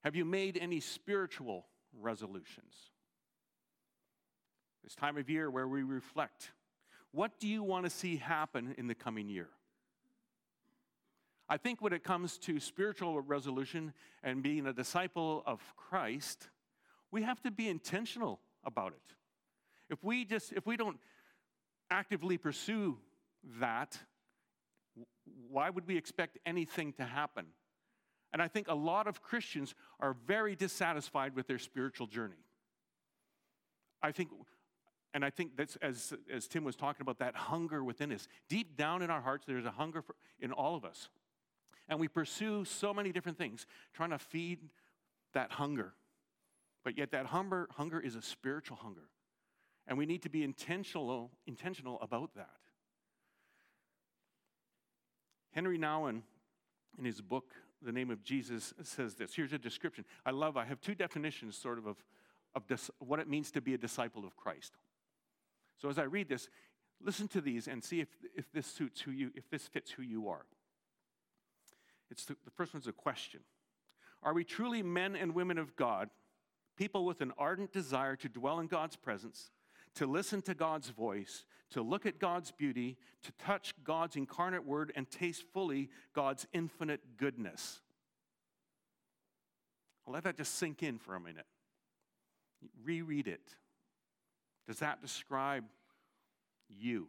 Have you made any spiritual resolutions? This time of year where we reflect, what do you want to see happen in the coming year? I think when it comes to spiritual resolution and being a disciple of Christ, we have to be intentional about it. If we don't actively pursue that, why would we expect anything to happen? And I think a lot of Christians are very dissatisfied with their spiritual journey. I think that's, as Tim was talking about, that hunger within us. Deep down in our hearts, there's a hunger in all of us. And we pursue so many different things, trying to feed that hunger. But yet that hunger is a spiritual hunger. And we need to be intentional about that. Henry Nouwen, in his book, The Name of Jesus, says this. Here's a description. I have two definitions sort of what it means to be a disciple of Christ. So as I read this, listen to these and see if this fits who you are. The first one's a question. Are we truly men and women of God, people with an ardent desire to dwell in God's presence, to listen to God's voice, to look at God's beauty, to touch God's incarnate word, and taste fully God's infinite goodness? I'll let that just sink in for a minute. Reread it. Does that describe you?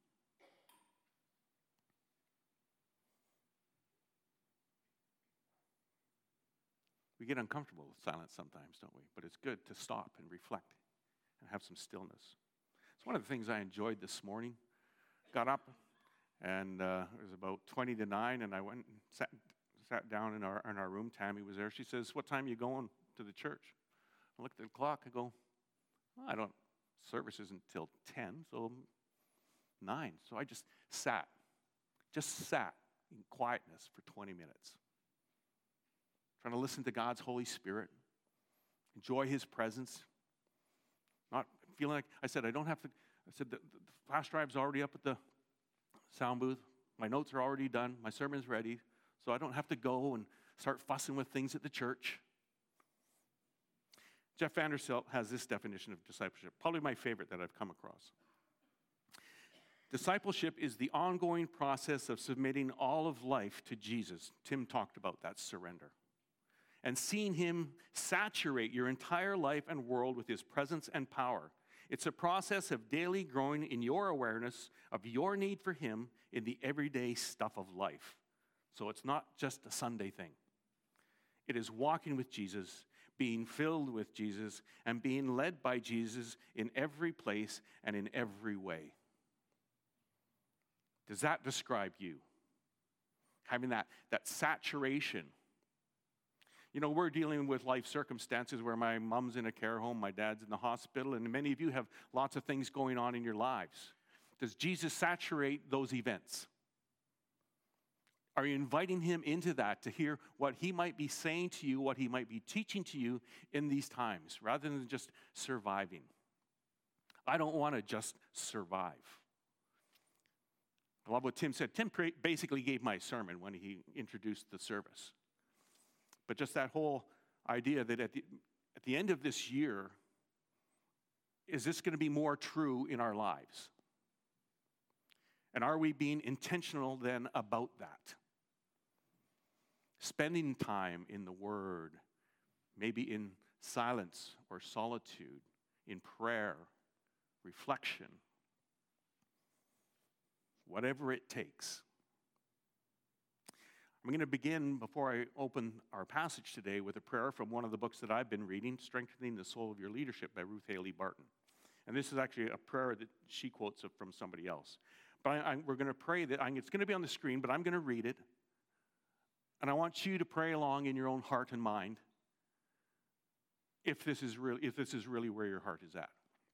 We get uncomfortable with silence sometimes, don't we? But it's good to stop and reflect and have some stillness. It's one of the things I enjoyed this morning. Got up, and it was about 20 to 9, and I went and sat down in our room. Tammy was there. She says, "What time are you going to the church?" I looked at the clock. I go, service isn't till 10, so 9. So I just sat in quietness for 20 minutes. Trying to listen to God's Holy Spirit, enjoy His presence. Not feeling like, I said, the flash drive's already up at the sound booth. My notes are already done. My sermon's ready. So I don't have to go and start fussing with things at the church. Jeff Vanderselt has this definition of discipleship, probably my favorite that I've come across. Discipleship is the ongoing process of submitting all of life to Jesus. Tim talked about that surrender. And seeing Him saturate your entire life and world with His presence and power. It's a process of daily growing in your awareness of your need for Him in the everyday stuff of life. So it's not just a Sunday thing. It is walking with Jesus, being filled with Jesus, and being led by Jesus in every place and in every way. Does that describe you? Having that saturation. You know, we're dealing with life circumstances where my mom's in a care home, my dad's in the hospital, and many of you have lots of things going on in your lives. Does Jesus saturate those events? Are you inviting Him into that to hear what He might be saying to you, what He might be teaching to you in these times, rather than just surviving? I don't want to just survive. I love what Tim said. Tim basically gave my sermon when he introduced the service. But just that whole idea that at the end of this year, is this going to be more true in our lives? And are we being intentional then about that? Spending time in the Word, maybe in silence or solitude, in prayer, reflection, whatever it takes. I'm going to begin, before I open our passage today, with a prayer from one of the books that I've been reading, Strengthening the Soul of Your Leadership by Ruth Haley Barton. And this is actually a prayer that she quotes from somebody else. But we're going to pray that, it's going to be on the screen, but I'm going to read it. And I want you to pray along in your own heart and mind if this is really where your heart is at.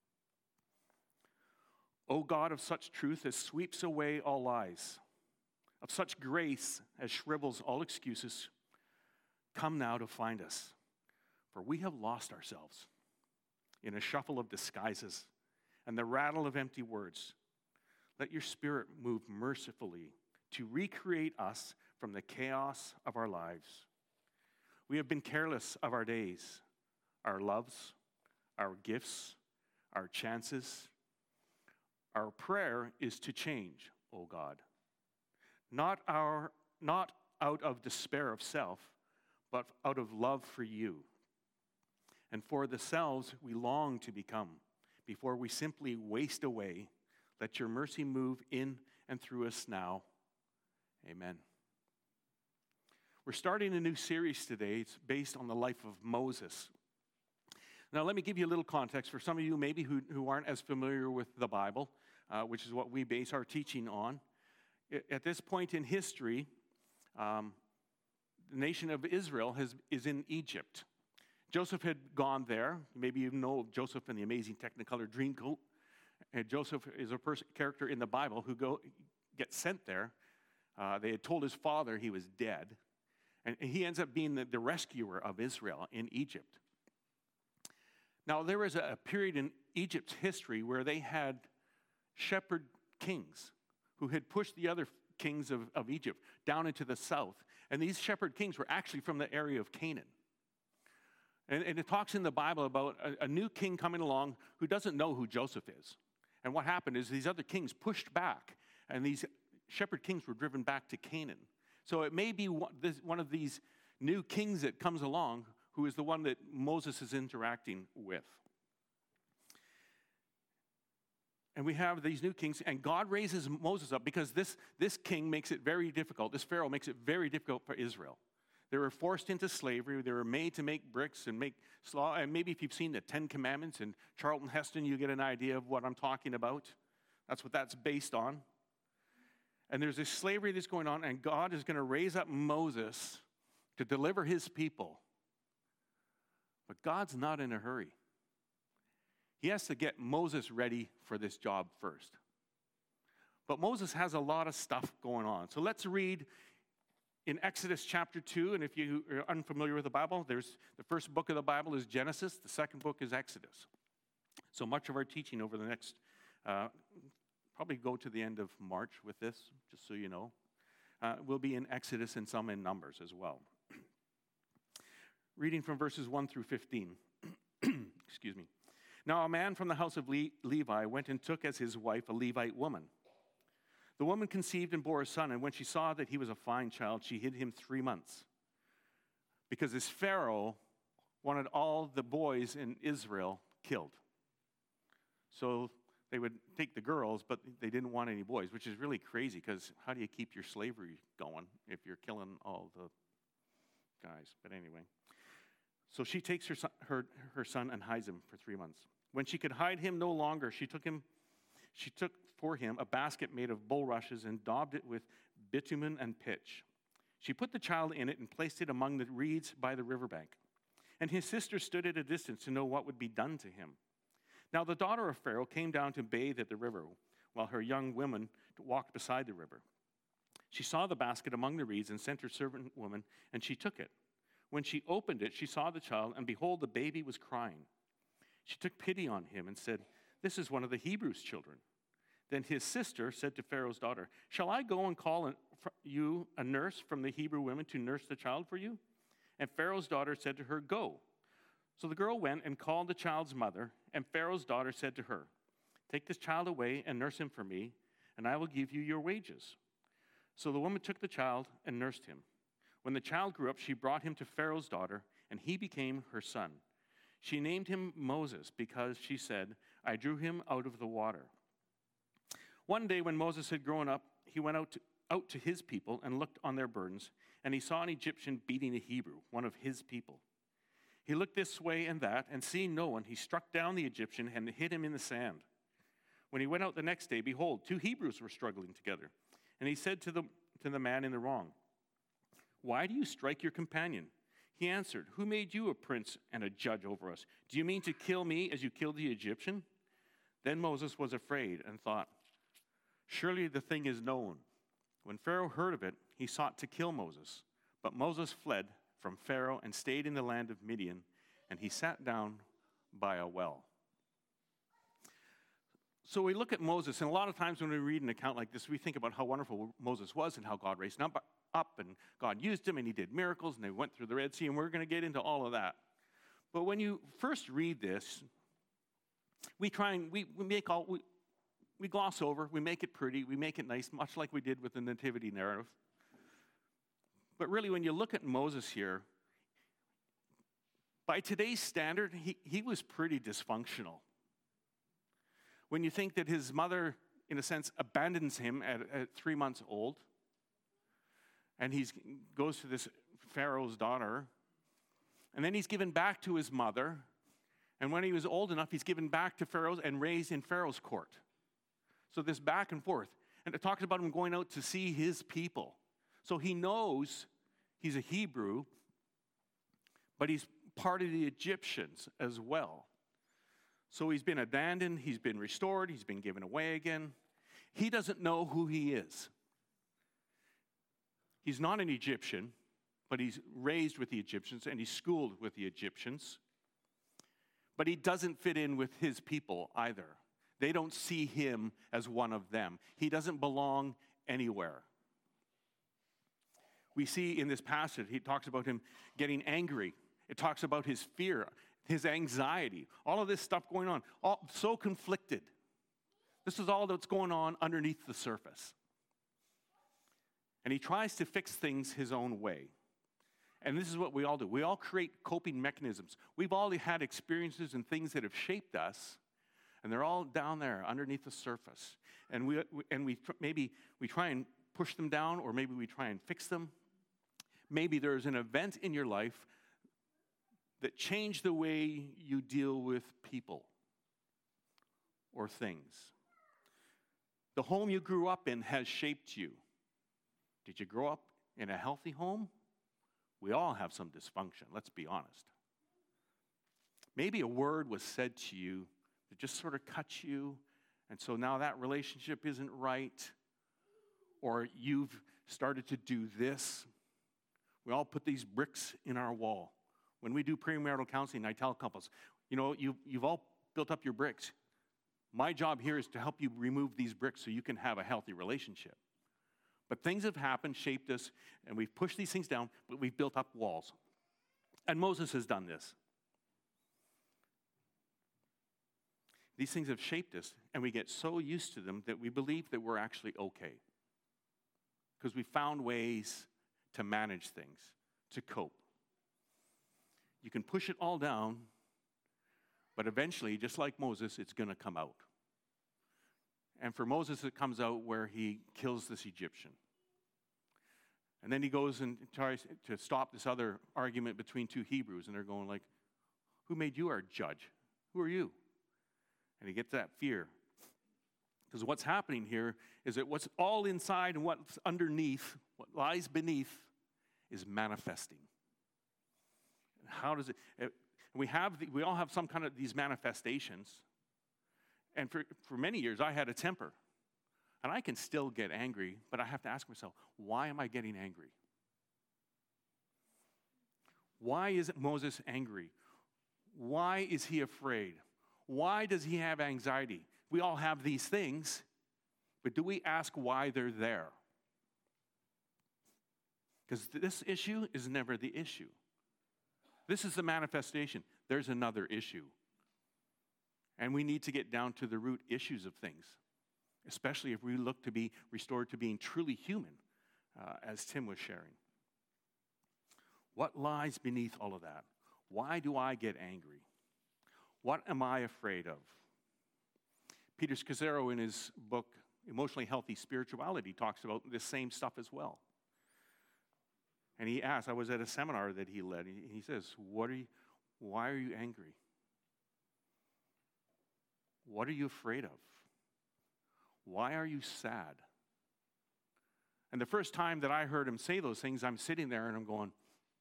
O God of such truth as sweeps away all lies, of such grace as shrivels all excuses, come now to find us, for we have lost ourselves in a shuffle of disguises and the rattle of empty words. Let your Spirit move mercifully to recreate us from the chaos of our lives. We have been careless of our days, our loves, our gifts, our chances. Our prayer is to change, O God. Not out of despair of self, but out of love for you. And for the selves we long to become, before we simply waste away. Let your mercy move in and through us now. Amen. We're starting a new series today. It's based on the life of Moses. Now, let me give you a little context for some of you maybe who aren't as familiar with the Bible, which is what we base our teaching on. At this point in history, the nation of Israel is in Egypt. Joseph had gone there. Maybe you know Joseph in the amazing Technicolor Dreamcoat. And Joseph is a character in the Bible who gets sent there. They had told his father he was dead. And he ends up being the rescuer of Israel in Egypt. Now, there was a period in Egypt's history where they had shepherd kings who had pushed the other kings of Egypt down into the south. And these shepherd kings were actually from the area of Canaan. And it talks in the Bible about a new king coming along who doesn't know who Joseph is. And what happened is these other kings pushed back, and these shepherd kings were driven back to Canaan. So it may be one of these new kings that comes along who is the one that Moses is interacting with. And we have these new kings, and God raises Moses up because this king makes it very difficult. This Pharaoh makes it very difficult for Israel. They were forced into slavery. They were made to make bricks and make slaw. And maybe if you've seen the Ten Commandments in Charlton Heston, you get an idea of what I'm talking about. That's what that's based on. And there's this slavery that's going on, and God is going to raise up Moses to deliver his people. But God's not in a hurry. He has to get Moses ready for this job first. But Moses has a lot of stuff going on. So let's read in Exodus chapter 2, and if you are unfamiliar with the Bible, there's the first book of the Bible is Genesis, the second book is Exodus. So much of our teaching over the next, probably go to the end of March with this, just so you know, will be in Exodus and some in Numbers as well. Reading from verses 1 through 15. Excuse me. Now a man from the house of Levi went and took as his wife a Levite woman. The woman conceived and bore a son, and when she saw that he was a fine child, she hid him 3 months. Because this Pharaoh wanted all the boys in Israel killed. So they would take the girls, but they didn't want any boys, which is really crazy, because how do you keep your slavery going if you're killing all the guys? But anyway. So she takes her son and hides him for 3 months. When she could hide him no longer, she took for him a basket made of bulrushes and daubed it with bitumen and pitch. She put the child in it and placed it among the reeds by the riverbank. And his sister stood at a distance to know what would be done to him. Now the daughter of Pharaoh came down to bathe at the river, while her young women walked beside the river. She saw the basket among the reeds and sent her servant woman, and she took it. When she opened it, she saw the child, and behold, the baby was crying. She took pity on him and said, "This is one of the Hebrews' children." Then his sister said to Pharaoh's daughter, "Shall I go and call you a nurse from the Hebrew women to nurse the child for you?" And Pharaoh's daughter said to her, "Go." So the girl went and called the child's mother, and Pharaoh's daughter said to her, "Take this child away and nurse him for me, and I will give you your wages." So the woman took the child and nursed him. When the child grew up, she brought him to Pharaoh's daughter, and he became her son. She named him Moses because she said, "I drew him out of the water." One day when Moses had grown up, he went out to his people and looked on their burdens, and he saw an Egyptian beating a Hebrew, one of his people. He looked this way and that, and seeing no one, he struck down the Egyptian and hid him in the sand. When he went out the next day, behold, 2 Hebrews were struggling together. And he said to the man in the wrong, "Why do you strike your companion?" He answered, "Who made you a prince and a judge over us? Do you mean to kill me as you killed the Egyptian?" Then Moses was afraid and thought, "Surely the thing is known." When Pharaoh heard of it, he sought to kill Moses. But Moses fled from Pharaoh and stayed in the land of Midian, and he sat down by a well. So we look at Moses, and a lot of times when we read an account like this, we think about how wonderful Moses was and how God raised him up. up, and God used him, and he did miracles, and they went through the Red Sea, and we're going to get into all of that. But when you first read this, we gloss over, we make it pretty, we make it nice, much like we did with the nativity narrative. But really, when you look at Moses here, by today's standard, he was pretty dysfunctional. When you think that his mother, in a sense, abandons him at 3 months old, and he goes to this Pharaoh's daughter, and then he's given back to his mother, and when he was old enough, he's given back to Pharaoh's and raised in Pharaoh's court. So this back and forth. And it talks about him going out to see his people. So he knows he's a Hebrew, but he's part of the Egyptians as well. So he's been abandoned, he's been restored, he's been given away again. He doesn't know who he is. He's not an Egyptian, but he's raised with the Egyptians and he's schooled with the Egyptians. But he doesn't fit in with his people either. They don't see him as one of them. He doesn't belong anywhere. We see in this passage, he talks about him getting angry. It talks about his fear, his anxiety, all of this stuff going on, all so conflicted. This is all that's going on underneath the surface. And he tries to fix things his own way. And this is what we all do. We all create coping mechanisms. We've all had experiences and things that have shaped us, and they're all down there underneath the surface. And maybe we try and push them down, or maybe we try and fix them. Maybe there's an event in your life that changed the way you deal with people or things. The home you grew up in has shaped you. Did you grow up in a healthy home? We all have some dysfunction, let's be honest. Maybe a word was said to you that just sort of cut you, and so now that relationship isn't right, or you've started to do this. We all put these bricks in our wall. When we do premarital counseling, I tell couples, you've all built up your bricks. My job here is to help you remove these bricks so you can have a healthy relationship. But things have happened, shaped us, and we've pushed these things down, but we've built up walls. And Moses has done this. These things have shaped us, and we get so used to them that we believe that we're actually okay. Because we found ways to manage things, to cope. You can push it all down, but eventually, just like Moses, it's going to come out. And for Moses, it comes out where he kills this Egyptian. And then he goes and tries to stop this other argument between two Hebrews, and they're going like, who made you our judge? Who are you? And he gets that fear. Because what's happening here is that what's all inside and what's underneath, what lies beneath, is manifesting. How does it? We all have some kind of these manifestations. And for many years, I had a temper. And I can still get angry, but I have to ask myself, why am I getting angry? Why isn't Moses angry? Why is he afraid? Why does he have anxiety? We all have these things, but do we ask why they're there? Because this issue is never the issue. This is the manifestation. There's another issue. And we need to get down to the root issues of things, especially if we look to be restored to being truly human, as Tim was sharing. What lies beneath all of that? Why do I get angry? What am I afraid of? Peter Scazzaro, in his book, Emotionally Healthy Spirituality, talks about this same stuff as well. And he asked, I was at a seminar that he led, and he says, why are you angry? What are you afraid of? Why are you sad? And the first time that I heard him say those things, I'm sitting there and I'm going,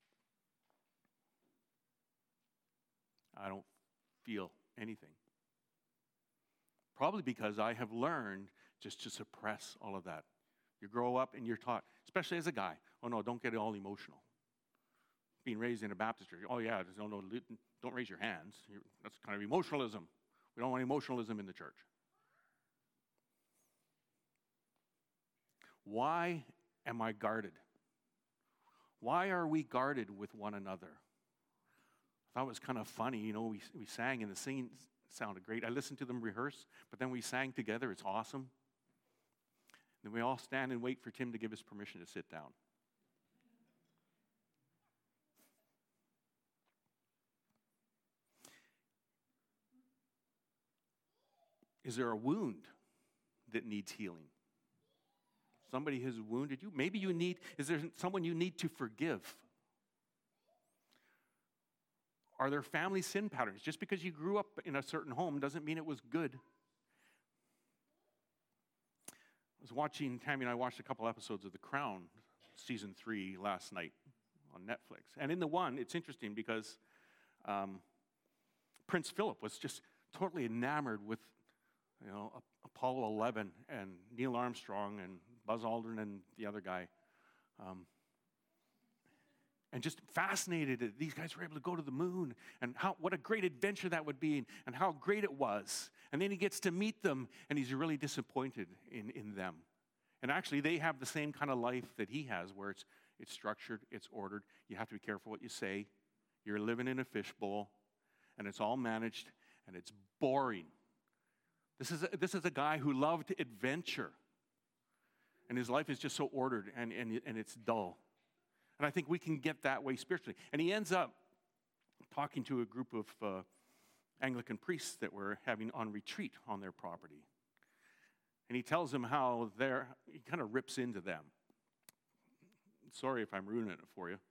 I don't feel anything. Probably because I have learned just to suppress all of that. You grow up and you're taught, especially as a guy, oh no, don't get all emotional. Being raised in a Baptist church, oh yeah, don't raise your hands. That's kind of emotionalism. We don't want emotionalism in the church. Why am I guarded? Why are we guarded with one another? I thought it was kind of funny. We sang and the singing sounded great. I listened to them rehearse, but then we sang together. It's awesome. Then we all stand and wait for Tim to give us permission to sit down. Is there a wound that needs healing? Somebody has wounded you. Maybe is there someone you need to forgive? Are there family sin patterns? Just because you grew up in a certain home doesn't mean it was good. Tammy and I watched a couple episodes of The Crown, season 3, last night on Netflix. And in the one, it's interesting because Prince Philip was just totally enamored with Apollo 11 and Neil Armstrong and Buzz Aldrin and the other guy. And just fascinated that these guys were able to go to the moon and what a great adventure that would be and how great it was. And then he gets to meet them and he's really disappointed in them. And actually they have the same kind of life that he has where it's structured, it's ordered. You have to be careful what you say. You're living in a fishbowl and it's all managed and it's boring. This is a guy who loved adventure. And his life is just so ordered and it's dull. And I think we can get that way spiritually. And he ends up talking to a group of Anglican priests that were having on retreat on their property. And he tells them how he kind of rips into them. Sorry if I'm ruining it for you.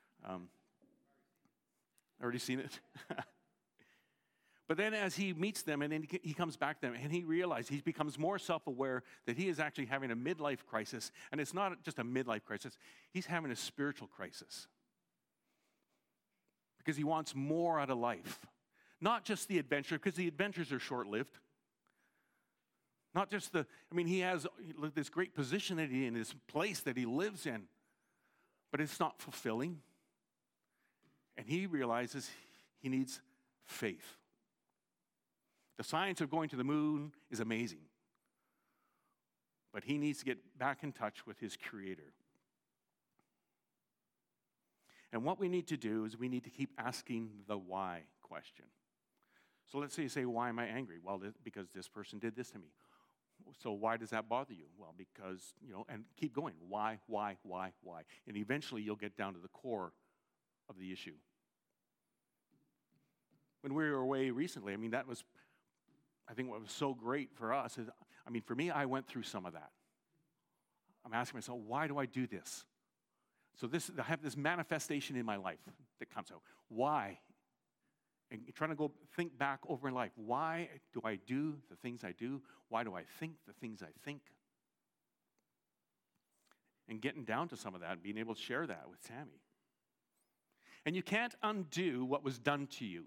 Already seen it? But then as he meets them and then he comes back to them and he realizes he becomes more self-aware that he is actually having a midlife crisis. And it's not just a midlife crisis. He's having a spiritual crisis. Because he wants more out of life. Not just the adventure, because the adventures are short-lived. Not just he has this great position that he in, this place that he lives in. But it's not fulfilling. And he realizes he needs faith. The science of going to the moon is amazing. But he needs to get back in touch with his Creator. And what we need to do is we need to keep asking the why question. So let's say you say, why am I angry? Well, because this person did this to me. So why does that bother you? Well, because, and keep going. Why? And eventually you'll get down to the core of the issue. When we were away recently, that was, I think what was so great for us is, for me, I went through some of that. I'm asking myself, why do I do this? So I have this manifestation in my life that comes out. Why? And trying to go think back over my life. Why do I do the things I do? Why do I think the things I think? And getting down to some of that and being able to share that with Tammy. And you can't undo what was done to you.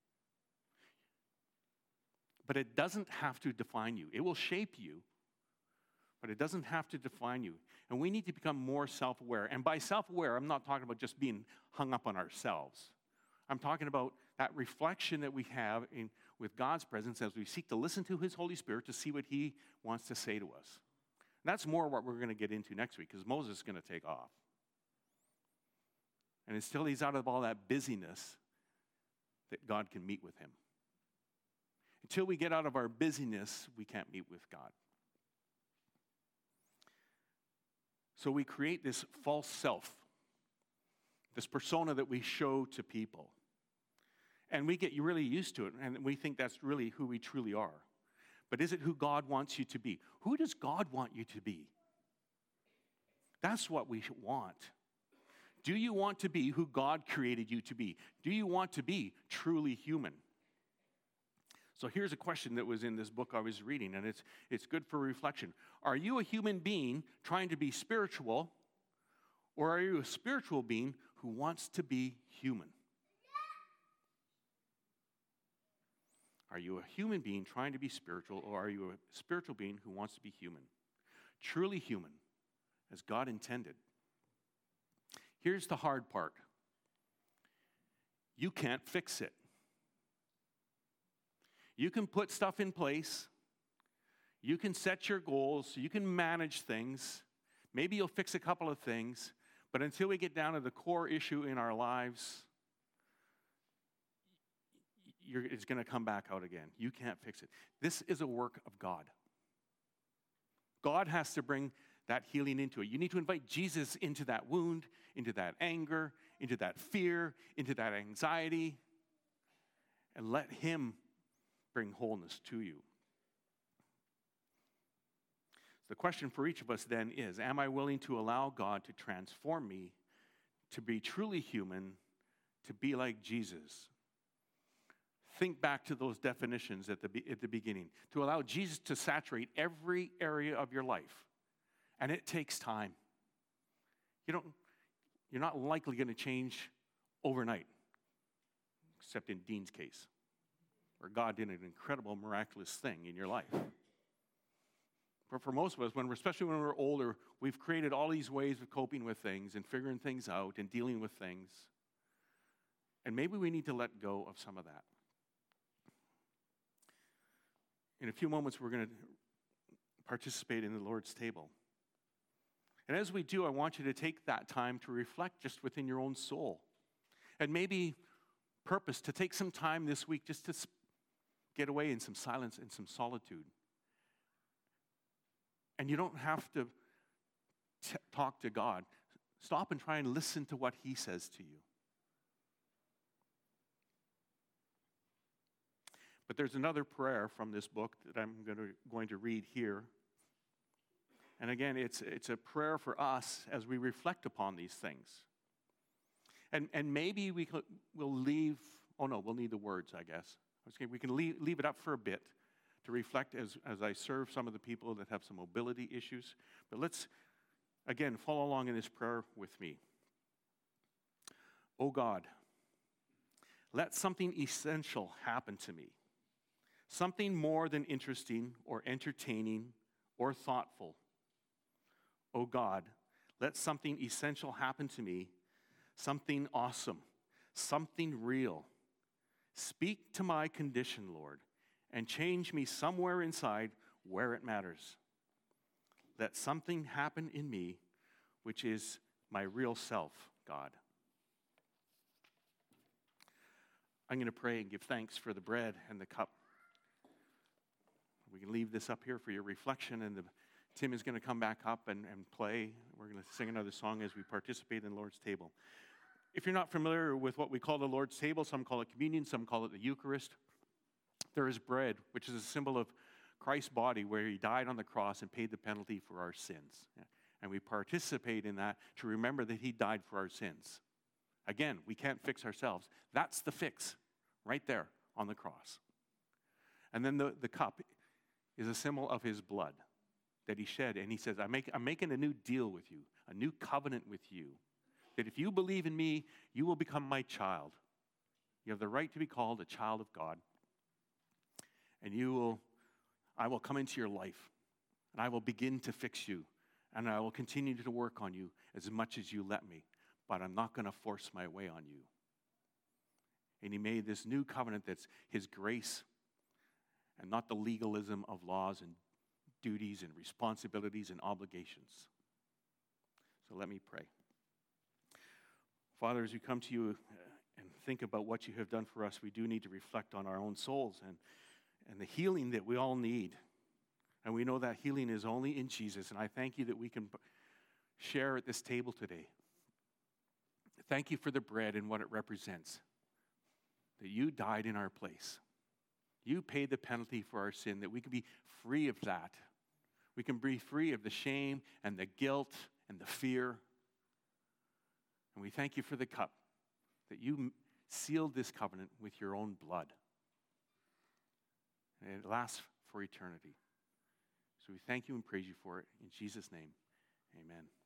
But it doesn't have to define you. It will shape you, but it doesn't have to define you. And we need to become more self-aware. And by self-aware, I'm not talking about just being hung up on ourselves. I'm talking about that reflection that we have with God's presence as we seek to listen to His Holy Spirit to see what He wants to say to us. And that's more what we're going to get into next week, because Moses is going to take off. And until he's out of all that busyness, that God can meet with him. Until we get out of our busyness, we can't meet with God. So we create this false self, this persona that we show to people. And we get really used to it, and we think that's really who we truly are. But is it who God wants you to be? Who does God want you to be? That's what we want. Do you want to be who God created you to be? Do you want to be truly human? So here's a question that was in this book I was reading, and it's good for reflection. Are you a human being trying to be spiritual, or are you a spiritual being who wants to be human? Are you a human being trying to be spiritual, or are you a spiritual being who wants to be human? Truly human, as God intended. Here's the hard part. You can't fix it. You can put stuff in place. You can set your goals. You can manage things. Maybe you'll fix a couple of things, But until we get down to the core issue in our lives, it's going to come back out again. You can't fix it. This is a work of God. God has to bring that healing into it. You need to invite Jesus into that wound, into that anger, into that fear, into that anxiety, and let him bring wholeness to you. The question for each of us then is, am I willing to allow God to transform me to be truly human, to be like Jesus? Think back to those definitions at the beginning. To allow Jesus to saturate every area of your life. And it takes time. You're not likely going to change overnight, except in Dean's case, where God did an incredible, miraculous thing in your life. But for most of us, especially when we're older, we've created all these ways of coping with things and figuring things out and dealing with things. And maybe we need to let go of some of that. In a few moments, we're going to participate in the Lord's table. And as we do, I want you to take that time to reflect just within your own soul. And maybe purpose to take some time this week just to get away in some silence and some solitude. And you don't have to talk to God. Stop and try and listen to what he says to you. But there's another prayer from this book that I'm going to read here. And again, it's a prayer for us as we reflect upon these things. And maybe we'll leave, we'll need the words, I guess. We can leave it up for a bit to reflect as I serve some of the people that have some mobility issues. But let's, again, follow along in this prayer with me. Oh God, let something essential happen to me. Something more than interesting or entertaining or thoughtful. Oh God, let something essential happen to me. Something awesome. Something real. Speak to my condition, Lord, and change me somewhere inside where it matters. Let something happen in me, which is my real self, God. I'm going to pray and give thanks for the bread and the cup. We can leave this up here for your reflection, and Tim is going to come back up and play. We're going to sing another song as we participate in the Lord's table. If you're not familiar with what we call the Lord's table, some call it communion, some call it the Eucharist. There is bread, which is a symbol of Christ's body, where he died on the cross and paid the penalty for our sins. And we participate in that to remember that he died for our sins. Again, we can't fix ourselves. That's the fix right there on the cross. And then the cup is a symbol of his blood that he shed. And he says, I'm making a new deal with you, a new covenant with you, that if you believe in me, you will become my child. You have the right to be called a child of God. And I will come into your life, and I will begin to fix you, and I will continue to work on you as much as you let me, but I'm not going to force my way on you. And he made this new covenant that's his grace and not the legalism of laws and duties and responsibilities and obligations. So let me pray. Father, as we come to you and think about what you have done for us, we do need to reflect on our own souls and the healing that we all need. And we know that healing is only in Jesus. And I thank you that we can share at this table today. Thank you for the bread and what it represents. That you died in our place. You paid the penalty for our sin, that we can be free of that. We can be free of the shame and the guilt and the fear. And we thank you for the cup, that you sealed this covenant with your own blood. And it lasts for eternity. So we thank you and praise you for it. In Jesus' name, amen.